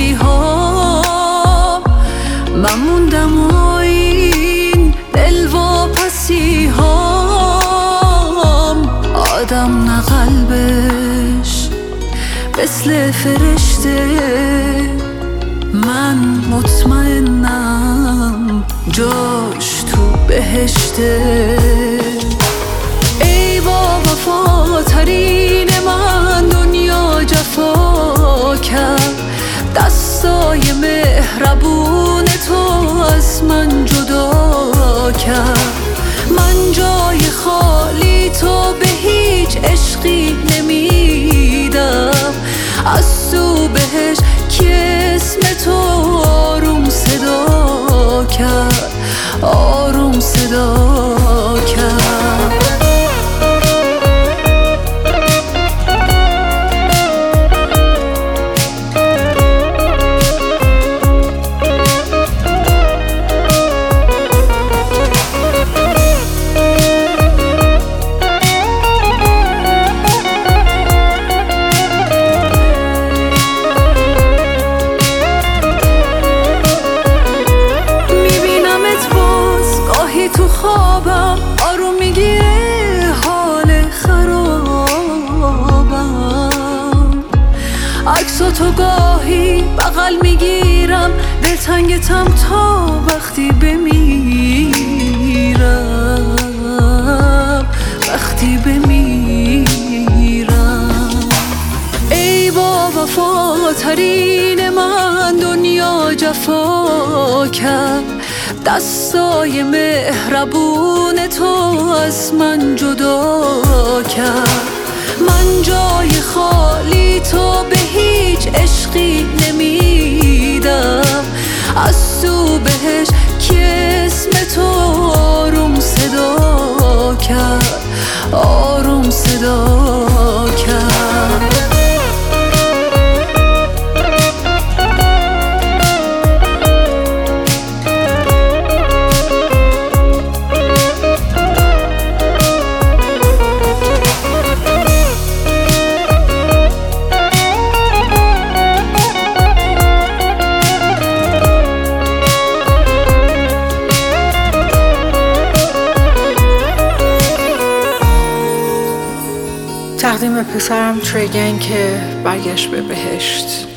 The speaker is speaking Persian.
مستی ها، من موندم و این دل واپسی ها. آدم نه قلبش مثل فرشته، من مطمئنم جاش تو بهشته. ای با وفاترین من دنیا جفا کرد، دستای مهربون تو از من جدا کرد. من جای خالی تو به هیچ عشقی نمیدم، از تو بهش که اسم تو آروم صدا کرد، آروم صدا کرد. تو خوابم آروم میگیره حال خرابم، عکساتو گاهی بغل میگیرم، دلتنگتم تا وقتی بمیرم، وقتی بمیرم. ای با وفاترین من دنیا جفا کرد، دستای مهربون تو از من جدا کرد. من جای خالی تو به هیچ عشقی نمیدم، از تو بهش که اسم تو آروم صدا کرد، آروم صدا کرد. تقدیم پسرم تریگن که برگشت به بهشت.